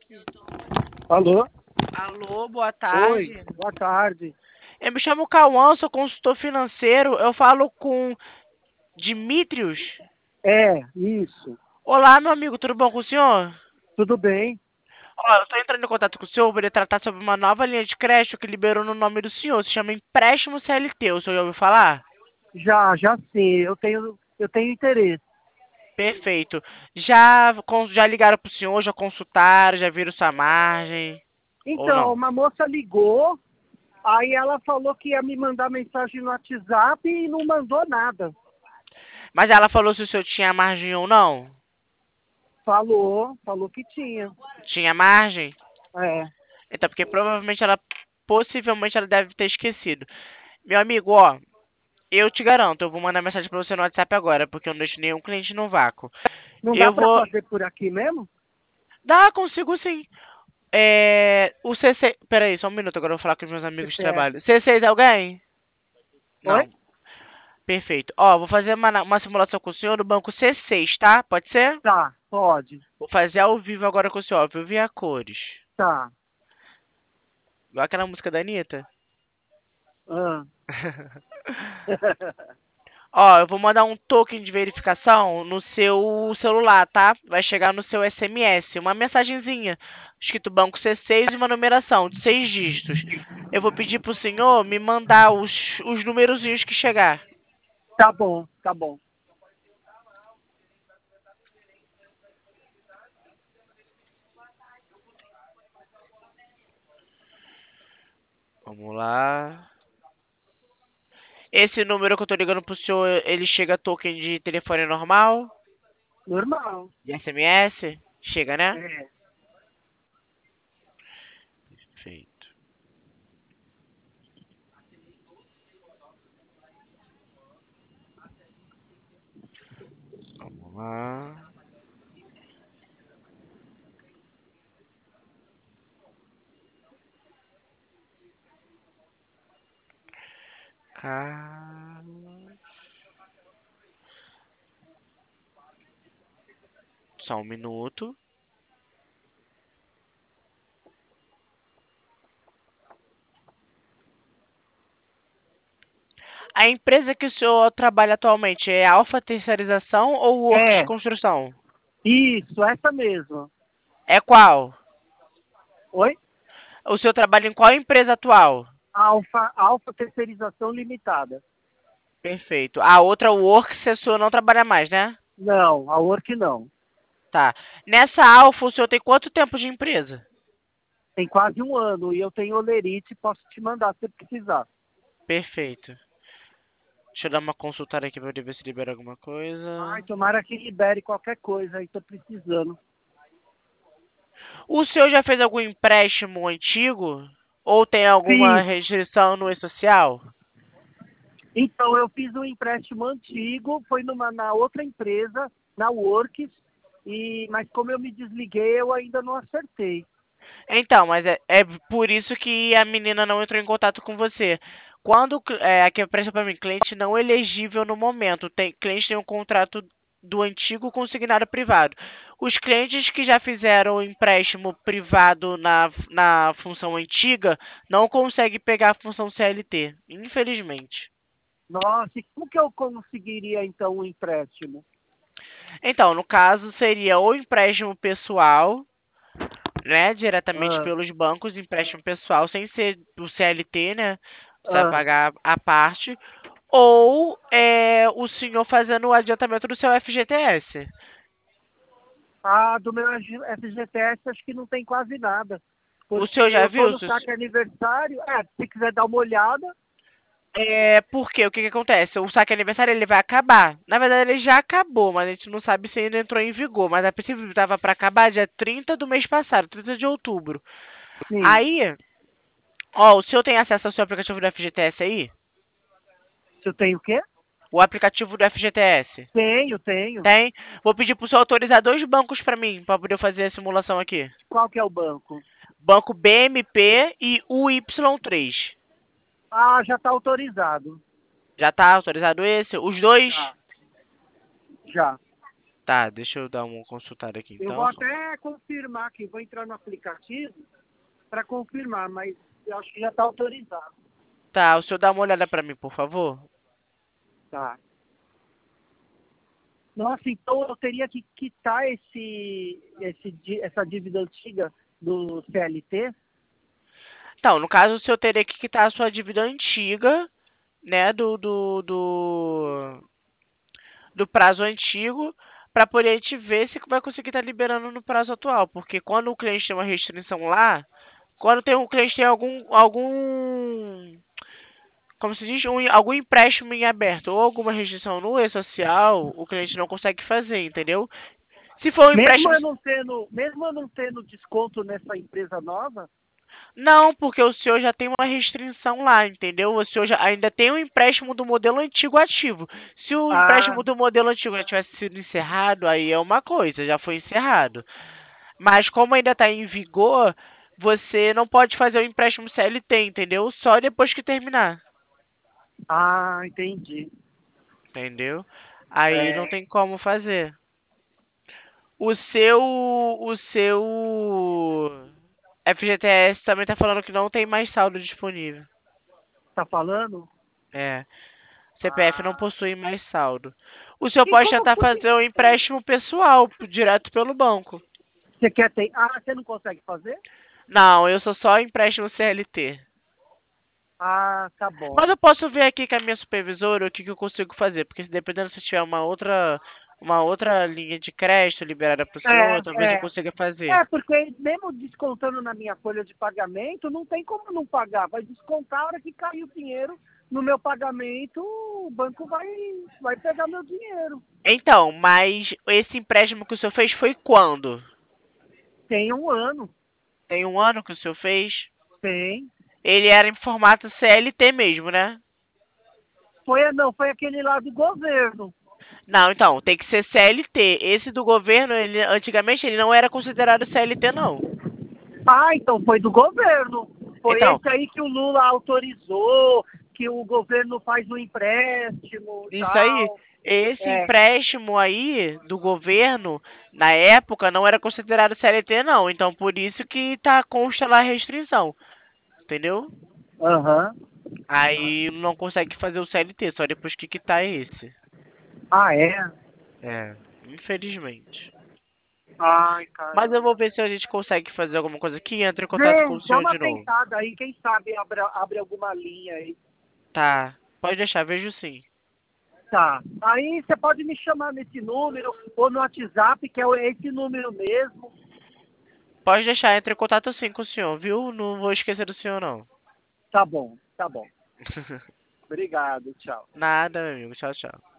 Alô? Alô, boa Oi, tarde. boa tarde. Eu me chamo Cauã, sou consultor financeiro. Eu falo com Dimitrios. Isso. Olá, meu amigo, tudo bom com o senhor? Tudo bem? Ó, eu estou entrando em contato com o senhor para ele tratar sobre uma nova linha de crédito que liberou no nome do senhor. Se chama Empréstimo CLT. O senhor já ouviu falar? Já sim, eu tenho interesse. Perfeito. Já ligaram para o senhor, já consultaram, já viram sua margem? Ou Então, não? uma moça ligou, aí ela falou que ia me mandar mensagem no WhatsApp e não mandou nada. Mas ela falou se o senhor tinha margem ou não? Falou que tinha. Tinha margem? É, Então, porque possivelmente ela deve ter esquecido. Meu amigo, ó, eu te garanto, eu vou mandar mensagem pra você no WhatsApp agora, porque eu não deixo nenhum cliente no vácuo. não dá Eu para vou. fazer por aqui mesmo? Dá, consigo sim. O C6. Peraí, só um minuto, agora eu vou falar com os meus amigos de CPF. trabalho. C6 é alguém? Oi? Não. Perfeito. Ó, vou fazer uma simulação com o senhor no banco C6, tá? Pode ser? Tá, pode. Vou fazer ao vivo agora com o senhor, ao vivo e a cores. Tá. Igual aquela música da Anitta. Ah. Ó, eu vou mandar um token de verificação no seu celular, tá? Vai chegar no seu SMS, uma mensagenzinha, escrito Banco C6 e uma numeração de 6 dígitos. Eu vou pedir pro senhor me mandar os numerozinhos que chegar. Tá bom, tá bom. Vamos lá. Esse número que eu tô ligando pro senhor, ele chega token de telefone normal? Normal. De SMS? Chega, né? É. Perfeito. Vamos lá. Carlos. Só um minuto. A empresa que o senhor trabalha atualmente é Alfa Terceirização ou Works É, Construção? isso, essa mesmo. É qual? Oi? O senhor trabalha em qual empresa atual? Alfa Terceirização Limitada. Perfeito. A outra, Works, a sua não trabalha mais, né? Não, a Work não. Tá. Nessa Alfa, o senhor tem quanto tempo de empresa? Tem quase um ano e eu tenho olerite, posso te mandar se precisar. Perfeito. Deixa eu dar uma consultada aqui pra ver se libera alguma Ai, coisa. tomara que libere qualquer coisa aí, tô precisando. O senhor já fez algum empréstimo antigo? Ou tem alguma Fiz. restrição no e-social? Então, eu fiz um empréstimo antigo, foi na outra empresa, na Works, mas como eu me desliguei, eu ainda não acertei. Então, mas é por isso que a menina não entrou em contato com você. Aqui presta para mim, cliente não elegível no momento. Cliente tem um contrato do antigo consignado privado. Os clientes que já fizeram o empréstimo privado na função antiga não conseguem pegar a função CLT, infelizmente. Nossa, e como que eu conseguiria, então, um empréstimo? Então, no caso, seria ou empréstimo pessoal, né, diretamente Ah, pelos bancos, empréstimo pessoal, sem ser o CLT, né? Você vai ah. pagar a parte. Ou o senhor fazendo o adiantamento do seu FGTS. Do meu FGTS acho que não tem quase nada. O Porque senhor já eu tô viu? no saque aniversário. Se quiser dar uma olhada. Porque o que que acontece? O saque aniversário ele vai acabar. Na verdade, ele já acabou, mas a gente não sabe se ainda entrou em vigor. Mas a princípio estava para acabar dia 30 do mês passado, 30 de outubro. Sim. Aí, ó, o senhor tem acesso ao seu aplicativo do FGTS aí? Se eu tenho o quê? O aplicativo do FGTS? Tenho. Tem? Vou pedir pro senhor autorizar 2 bancos para mim, para poder fazer a simulação aqui. Qual que é o banco? Banco BMP e UY3. Já está autorizado. Já tá autorizado esse? Os dois? Já. Já. Tá, deixa eu dar uma consultada aqui Eu então. vou até confirmar aqui, vou entrar no aplicativo para confirmar, mas eu acho que já está autorizado. Tá, o senhor dá uma olhada pra mim, por favor? Tá. Nossa, então eu teria que quitar essa dívida antiga do CLT? Então, no caso, o senhor teria que quitar a sua dívida antiga, né, do prazo antigo, para poder a gente ver se vai conseguir estar liberando no prazo atual. Porque quando o cliente tem uma restrição lá, quando tem um cliente tem como se diz, algum empréstimo em aberto ou alguma restrição no e-social, o cliente não consegue fazer, entendeu? Se for um empréstimo. Mesmo eu não tendo desconto nessa empresa nova? Não, porque o senhor já tem uma restrição lá, entendeu? O senhor já ainda tem um empréstimo do modelo antigo ativo. Se o Ah, empréstimo do modelo antigo já tivesse sido encerrado, aí é uma coisa, já foi encerrado. Mas como ainda está em vigor, você não pode fazer o empréstimo CLT, entendeu? Só depois que terminar, entendi. entendeu? Aí não É, tem como fazer. O seu FGTS também tá falando que não tem mais saldo disponível. tá falando? É. CPF não Ah. possui mais saldo. O senhor E pode como tentar foi? fazer um empréstimo pessoal direto pelo banco. Você quer ter? Ah, você não consegue fazer? Não, eu sou só empréstimo CLT. Ah, tá Mas bom. eu posso ver aqui com a minha supervisora o que, que eu consigo fazer, porque se dependendo se tiver uma outra linha de crédito liberada para o senhor, talvez eu É, é. consiga fazer. É, porque mesmo descontando na minha folha de pagamento, não tem como não pagar. Vai descontar a hora que cair o dinheiro no meu pagamento, o banco vai pegar meu dinheiro. Então, mas esse empréstimo que o senhor fez foi quando? Tem um ano. Tem um ano que o senhor fez? Tem. Ele era em formato CLT mesmo, né? Não, foi aquele lá do governo. Não, então, tem que ser CLT. Esse do governo, ele, antigamente, ele não era considerado CLT, não. Ah, então foi do governo. Foi Então, esse aí que o Lula autorizou, que o governo faz um empréstimo e isso aí, tal. esse É, empréstimo aí do governo, na época, não era considerado CLT, não. Então, por isso que tá consta lá a restrição, entendeu? aham. Aí não consegue fazer o CLT, só depois que quitar esse. Ah, é? É, infelizmente. Ai, Mas eu caramba. vou ver se a gente consegue fazer alguma coisa aqui e entre em contato com Vê, o dá senhor uma de novo. tentada aí, quem sabe abre alguma linha aí. Tá, pode deixar, vejo sim. Tá. Aí você pode me chamar nesse número ou no WhatsApp, que é esse número mesmo. Pode deixar, entre em contato sim com o senhor, viu? Não vou esquecer do senhor, não. Tá bom, tá bom. Obrigado, tchau. Nada, meu amigo. Tchau, tchau.